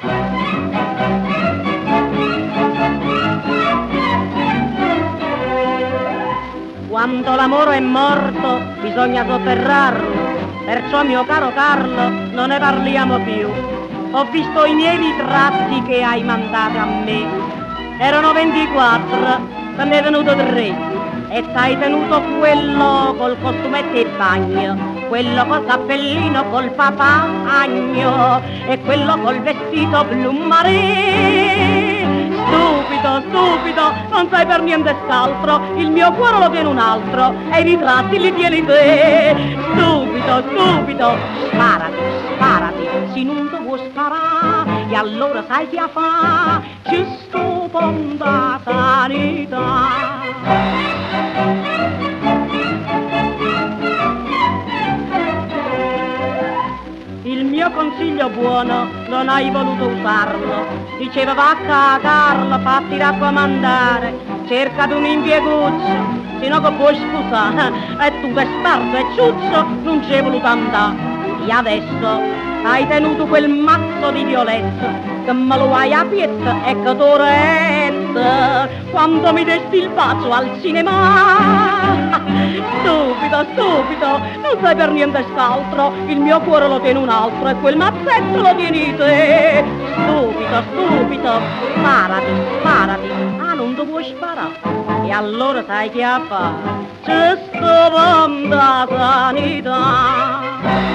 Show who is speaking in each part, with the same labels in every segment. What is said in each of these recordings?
Speaker 1: Quando l'amore è morto bisogna sotterrarlo, perciò mio caro Carlo non ne parliamo più. Ho visto i miei ritratti che hai mandato a me, erano 24, te ne è venuto 3 e t'hai tenuto quello col costumetto e bagno, quello col cappellino col papagno e quello col vestito blu marino. Stupido, stupido, non sai per niente scaltro, il mio cuore lo tiene un altro e i ritratti li tieni te. Stupido, stupido, sparati, sparati, se non ti vuoi sparare, e allora sai che fa, ci sto ponda sanità. Il mio consiglio buono non hai voluto usarlo. Diceva va a Carlo, fatti raccomandare, cercati un impieguccio, se no che puoi scusare. E tu testardo e ciuccio non ci hai voluto andare. E adesso hai tenuto quel mazzo di violetto che me lo hai apietto e che t'oretta quando mi desti il bacio al cinema. Stupido, stupido, non sai per niente scaltro, il mio cuore lo tiene un altro e quel mazzetto lo tieni te. Stupido, stupido, sparati, sparati, ah non ti vuoi sparare, e allora sai che a fare, c'è sto ponda sanità.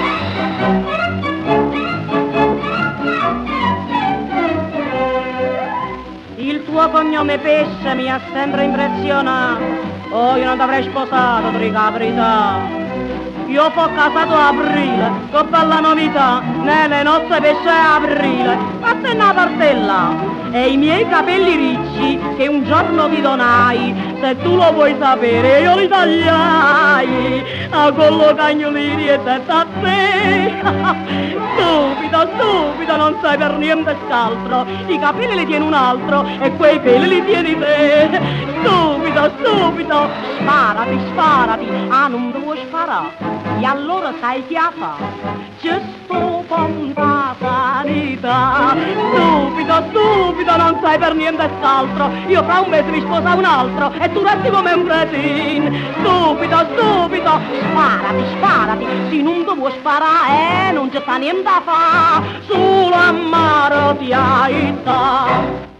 Speaker 1: Il tuo cognome Pesce mi ha sempre impressionato. Oh, io non t'avrei sposato, ti dico la verità. Io fo casato a aprile, che bella novità, nelle nozze Pesce a aprile, ma se una partella. E i miei capelli ricci che un giorno ti donai, se tu lo vuoi sapere io li tagliai a collo cagnolini e detta a te. Stupido, stupido, non sai per niente scaltro, i capelli li tiene un altro e quei peli li tieni te. Stupido, stupido, sparati, sparati, ah non ti vuoi sparare, e allora sai che fa, c'è sto ponda sanità. Stupido, stupido, non sai per niente scaltro, io fra un mese mi sposa un altro e tu resti come un cretino. Stupido, stupido, sparati, sparati, se non ti vuoi sparare non c'è sta niente da fa, solo ammaro ti aiuta.